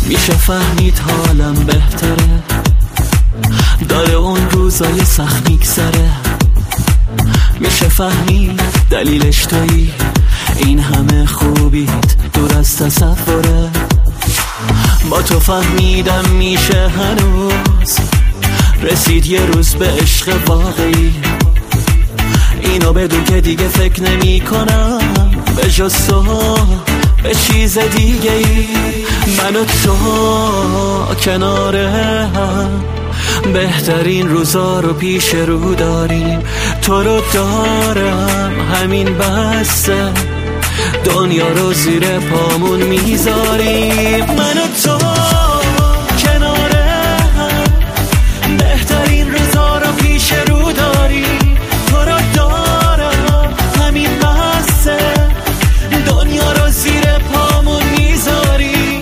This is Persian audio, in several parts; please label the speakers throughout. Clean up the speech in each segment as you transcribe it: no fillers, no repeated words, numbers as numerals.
Speaker 1: میشه فهمید حالم بهتره، داره اون روزای سخت میگذره. میشه فهمید دلیلش تویی، این همه خوبیت دور از تصوره. با تو فهمیدم میشه هنوز رسید یه روز به عشق واقعی. اینو بدون که دیگه فکر نمی کنم به جز تو به چیز دیگه ای. من و تو کناره هم بهترین روزا رو پیش رو داریم. تو رو دارم همین بسته، دنیا رو زیر پامون میذاریم. من و تو کناره هم بهترین روزا رو پیش رو داریم. تو رو دارم همین بسته، دنیا رو زیر پامون میذاریم.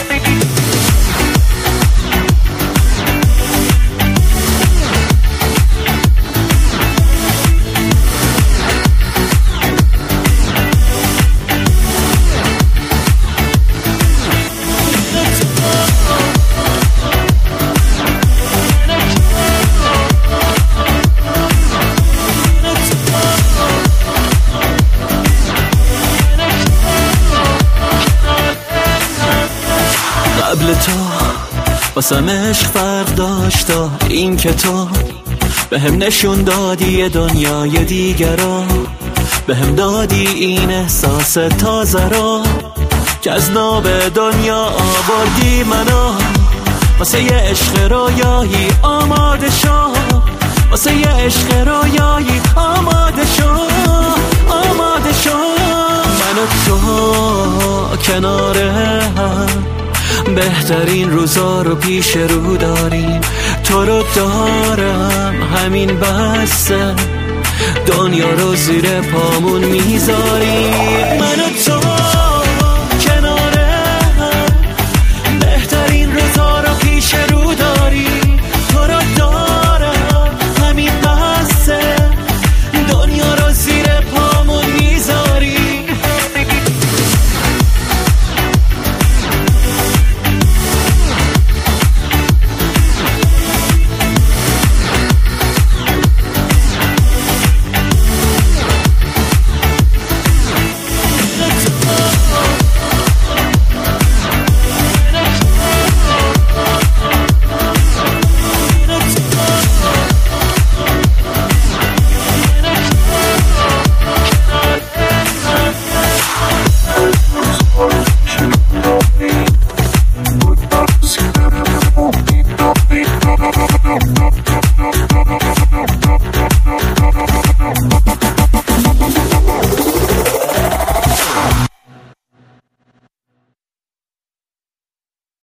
Speaker 1: قبل تو واسم عشق فرق داشتا، این که تو به هم نشون دادی یه دنیای دیگر رو، به هم دادی این احساس تازه رو که از ناب دنیا آوردی منو. واسه یه عشق رویایی آماده شو، واسه یه عشق رویایی آماده شو، آماده شو. من و تو کناره هم بهترین روزا رو پیش رو داریم. تو رو دارم همین بسته، دنیا رو زیر پامون میذاریم. من و تو